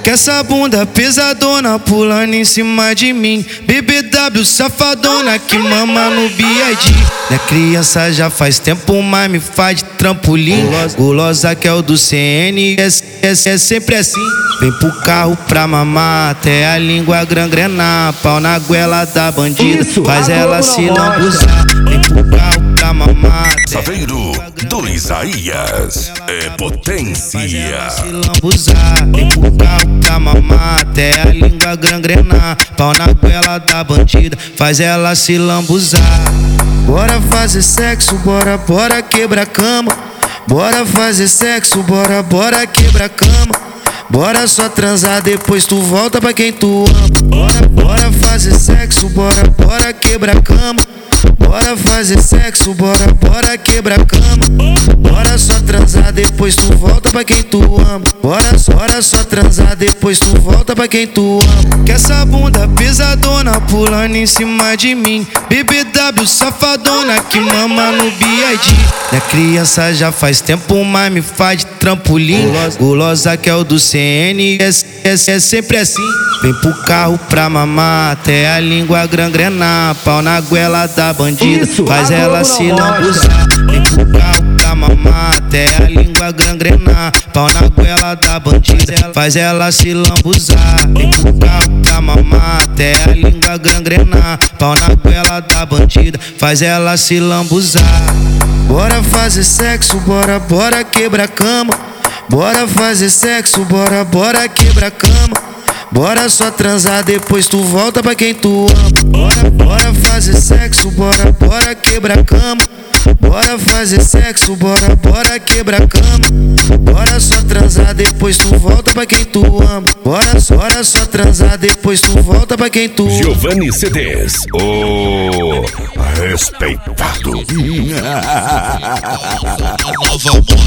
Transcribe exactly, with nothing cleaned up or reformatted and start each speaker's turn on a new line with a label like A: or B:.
A: Que essa bunda pesadona pulando em cima de mim. B B W safadona que mama no B I D. Minha criança já faz tempo, mas me faz de trampolim. Gulosa que é o do C N, é, é, é sempre assim. Vem pro carro pra mamar, até a língua gangrenar. Pau na goela da bandida, faz ela se lambuzar. Vem pro carro pra mamar.
B: Saveiro do Isaías é potência.
A: Vem pro carro pra mamar, até a língua gangrenar. Pau na goela da bandida, faz ela se lambuzar. Bora fazer sexo, bora, bora quebra a cama. Bora fazer sexo, bora, bora quebra a cama. Bora só transar, depois tu volta pra quem tu ama. Bora, bora fazer sexo, bora, bora quebra a cama. Bora fazer sexo, bora, bora quebra a cama. Bora só transar, depois tu volta pra quem tu ama. Bora, bora só transar, depois tu volta pra quem tu ama. Que essa bunda pesadona pulando em cima de mim. B B W safadona que mama no B I D. Minha criança já faz tempo, mas me faz de trampolim. Gulosa que é o do C N, é, é, é sempre assim. Vem pro carro pra mamar, até a língua gangrenar. Pau na goela da bandida, faz ela se lambuzar. Vem pro carro pra mamar, até a língua gangrenar. Pau na goela da bandida, faz ela se lambuzar. Vem pro carro pra mamar, até a língua gangrenar. Pau na goela da bandida, faz ela se lambuzar. Bora fazer sexo, bora, bora quebra a cama. Bora fazer sexo, bora, bora quebra a cama. Bora só transar, depois tu volta pra quem tu ama. Bora, bora fazer sexo, bora, bora quebra a cama. Bora fazer sexo, bora, bora quebra a cama. Bora só transar, depois tu volta pra quem tu ama. Bora, bora só transar, depois tu volta pra quem tu ama.
B: Giovanni C Ds, o respeitado.
C: Nova